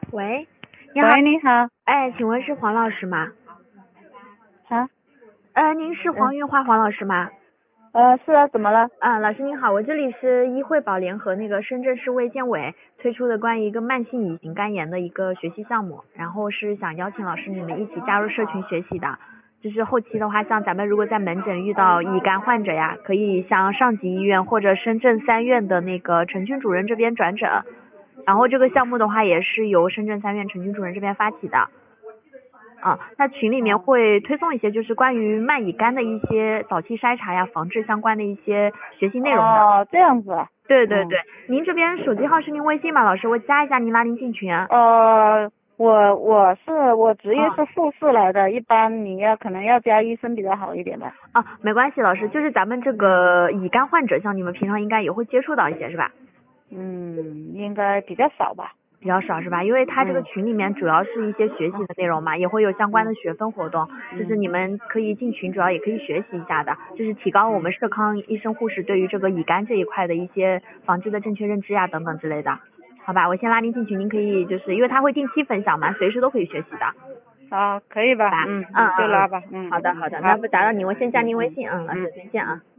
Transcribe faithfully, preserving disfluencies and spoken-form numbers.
喂，你好。 喂，你好。 哎，请问是黄老师吗？ 啊？ 呃，您是黄嗯月花黄老师吗？ 呃，是啊，怎么了？ 啊，老师您好，我这里是医惠宝联合那个深圳市卫健委推出的关于一个慢性乙型肝炎的一个学习项目，然后是想邀请老师你们一起加入社群学习的。就是后期的话，像咱们如果在门诊遇到乙肝患者呀，可以向上级医院或者深圳三院的那个陈军主任这边转诊。然后这个项目的话，也是由深圳三院陈军主任这边发起的。啊，那群里面会推送一些就是关于慢乙肝的一些早期筛查呀、防治相关的一些学习内容的。 哦，这样子啊。 对对对， 嗯、 您这边手机号是您微信吗？老师，我加一下您，拉您进群啊。 呃，我我是我职业哦是护士来的，一般你要可能要加医生比较好一点吧。 啊，没关系，老师，就是咱们这个乙肝患者，像你们平常应该也会接触到一些是吧？ 嗯，应该比较少吧。 比较少是吧？因为它这个嗯群里面主要是一些学习的内容嘛，也会有相关的学分活动，就是你们可以进群，主要也可以学习一下的，就是提高我们社康医生护士对于这个乙肝这一块的一些防治的正确认知呀等等之类的。好吧，我先拉您进群，您可以就是因为他会定期分享嘛，随时都可以学习的。 啊，可以吧？ 吧？ 嗯， 嗯嗯嗯， 就拉吧。嗯， 好的好的， 好。 那不打扰您，我先加您微信，嗯，老师嗯再见啊。